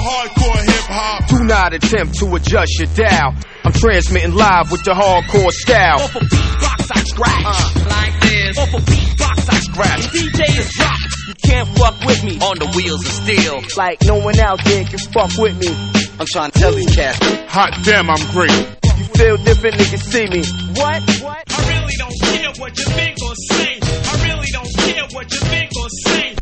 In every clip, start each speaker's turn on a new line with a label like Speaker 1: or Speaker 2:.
Speaker 1: hardcore hip-hop.
Speaker 2: Do not attempt to adjust your dial. I'm transmitting live with the hardcore style.
Speaker 3: Off a beatbox I scratch like this. Off a beatbox I scratch. DJ is drop. You can't fuck with me on the wheels of steel.
Speaker 4: Like no one out there can fuck with me.
Speaker 3: I'm trying to tell these cats.
Speaker 1: Hot damn, I'm great.
Speaker 4: You feel different, niggas see me. What?
Speaker 5: I really don't care what you think or say. I really don't care what you think or say.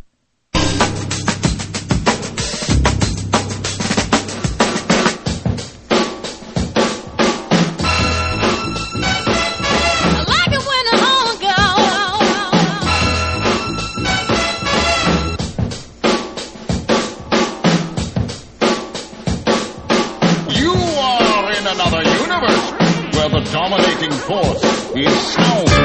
Speaker 6: Another universe where the dominating force is sound.